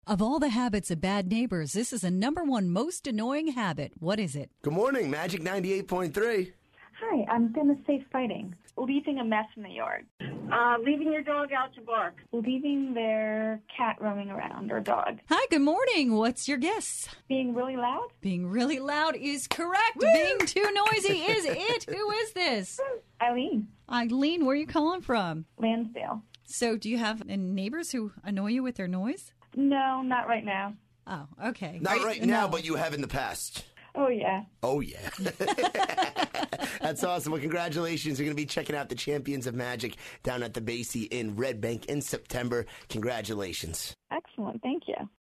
Of all the habits of bad neighbors, this is the number one most annoying habit. What is it? Good morning, Magic 98.3. Hi, I'm going to say fighting. Leaving a mess in the yard. Leaving your dog out to bark. Leaving their cat roaming around or dog. Hi, good morning. What's your guess? Being really loud. Being really loud is correct. Woo! Being too noisy is it. Who is this? Eileen. Eileen, where are you calling from? Lansdale. So do you have neighbors who annoy you with their noise? No, not right now. Oh, okay. Not right now, but you have in the past. Oh, yeah. Oh, yeah. That's awesome. Well, congratulations. You're going to be checking out the Champions of Magic down at the Basie in Red Bank in September. Congratulations. Excellent. Thank you.